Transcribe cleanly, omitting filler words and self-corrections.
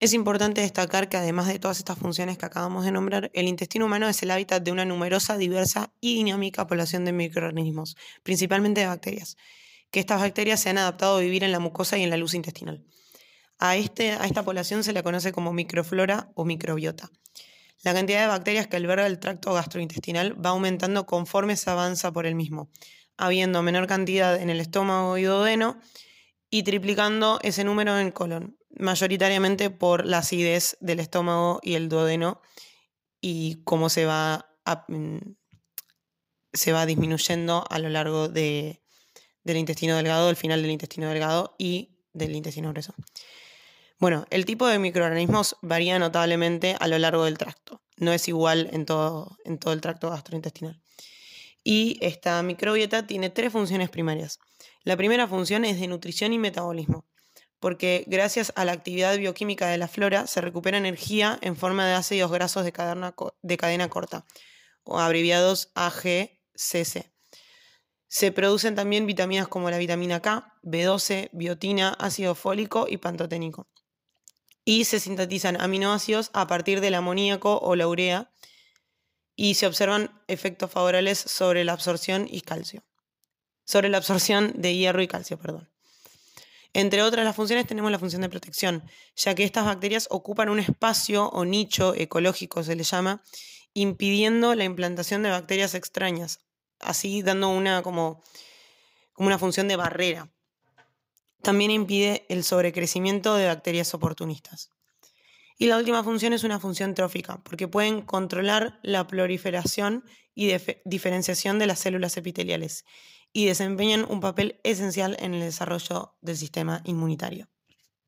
Es importante destacar que además de todas estas funciones que acabamos de nombrar, el intestino humano es el hábitat de una numerosa, diversa y dinámica población de microorganismos, principalmente de bacterias, que estas bacterias se han adaptado a vivir en la mucosa y en la luz intestinal. A esta población se la conoce como microflora o microbiota. La cantidad de bacterias que alberga el tracto gastrointestinal va aumentando conforme se avanza por el mismo, habiendo menor cantidad en el estómago y duodeno y triplicando ese número en el colon, mayoritariamente por la acidez del estómago y el duodeno y cómo se va disminuyendo a lo largo del intestino delgado, del final del intestino delgado y del intestino grueso. Bueno, el tipo de microorganismos varía notablemente a lo largo del tracto. No es igual en todo el tracto gastrointestinal. Y esta microbiota tiene 3 funciones primarias. La primera función es de nutrición y metabolismo, porque gracias a la actividad bioquímica de la flora se recupera energía en forma de ácidos grasos de cadena corta, o abreviados AGCC. Se producen también vitaminas como la vitamina K, B12, biotina, ácido fólico y pantoténico. Y se sintetizan aminoácidos a partir del amoníaco o la urea y se observan efectos favorables sobre la absorción de hierro y calcio, perdón. Entre otras las funciones tenemos la función de protección, ya que estas bacterias ocupan un espacio o nicho ecológico, se le llama, impidiendo la implantación de bacterias extrañas, así dando como una función de barrera. También impide el sobrecrecimiento de bacterias oportunistas. Y la última función es una función trófica, porque pueden controlar la proliferación y diferenciación de las células epiteliales y desempeñan un papel esencial en el desarrollo del sistema inmunitario.